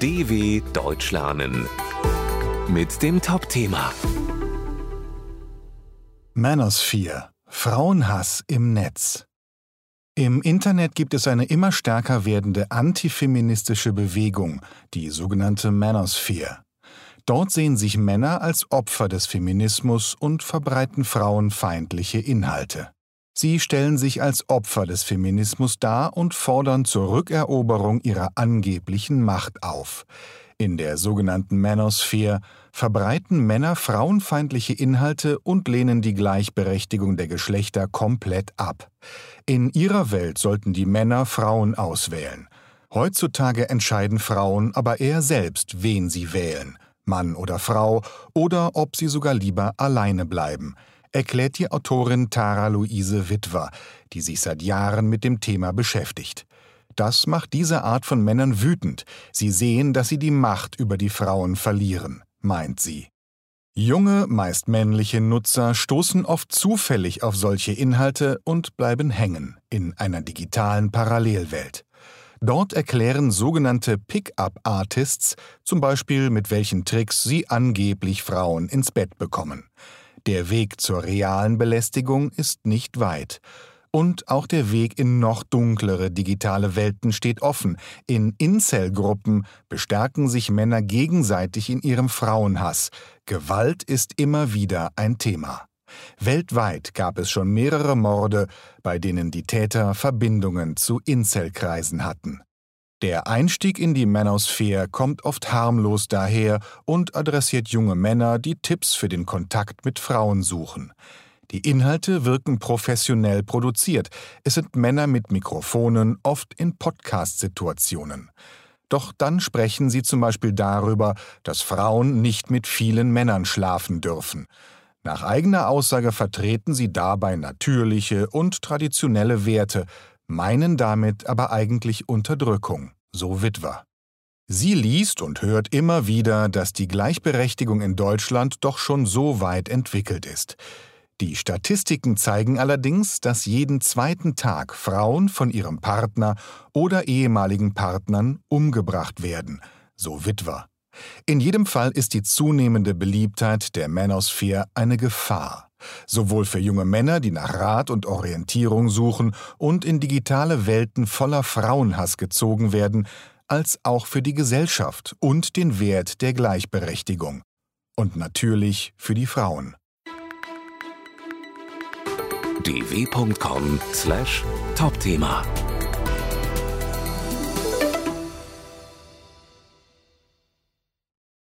DW Deutsch lernen mit dem Top-Thema Manosphere – Frauenhass im Netz. Im Internet gibt es eine immer stärker werdende antifeministische Bewegung, die sogenannte Manosphere. Dort sehen sich Männer als Opfer des Feminismus und verbreiten frauenfeindliche Inhalte. Sie stellen sich als Opfer des Feminismus dar und fordern zur Rückeroberung ihrer angeblichen Macht auf. In der sogenannten Manosphere verbreiten Männer frauenfeindliche Inhalte und lehnen die Gleichberechtigung der Geschlechter komplett ab. In ihrer Welt sollten die Männer Frauen auswählen. Heutzutage entscheiden Frauen aber eher selbst, wen sie wählen, Mann oder Frau, oder ob sie sogar lieber alleine bleiben, erklärt die Autorin Tara Luise Witwer, die sich seit Jahren mit dem Thema beschäftigt. Das macht diese Art von Männern wütend. Sie sehen, dass sie die Macht über die Frauen verlieren, meint sie. Junge, meist männliche Nutzer stoßen oft zufällig auf solche Inhalte und bleiben hängen in einer digitalen Parallelwelt. Dort erklären sogenannte Pick-up-Artists zum Beispiel, mit welchen Tricks sie angeblich Frauen ins Bett bekommen. Der Weg zur realen Belästigung ist nicht weit. Und auch der Weg in noch dunklere digitale Welten steht offen. In Incel-Gruppen bestärken sich Männer gegenseitig in ihrem Frauenhass. Gewalt ist immer wieder ein Thema. Weltweit gab es schon mehrere Morde, bei denen die Täter Verbindungen zu Incel-Kreisen hatten. Der Einstieg in die Manosphere kommt oft harmlos daher und adressiert junge Männer, die Tipps für den Kontakt mit Frauen suchen. Die Inhalte wirken professionell produziert. Es sind Männer mit Mikrofonen, oft in Podcast-Situationen. Doch dann sprechen sie zum Beispiel darüber, dass Frauen nicht mit vielen Männern schlafen dürfen. Nach eigener Aussage vertreten sie dabei natürliche und traditionelle Werte, meinen damit aber eigentlich Unterdrückung, so Witwer. Sie liest und hört immer wieder, dass die Gleichberechtigung in Deutschland doch schon so weit entwickelt ist. Die Statistiken zeigen allerdings, dass jeden zweiten Tag Frauen von ihrem Partner oder ehemaligen Partnern umgebracht werden, so Witwer. In jedem Fall ist die zunehmende Beliebtheit der Manosphere eine Gefahr. Sowohl für junge Männer, die nach Rat und Orientierung suchen und in digitale Welten voller Frauenhass gezogen werden, als auch für die Gesellschaft und den Wert der Gleichberechtigung. Und natürlich für die Frauen. dw.com/Topthema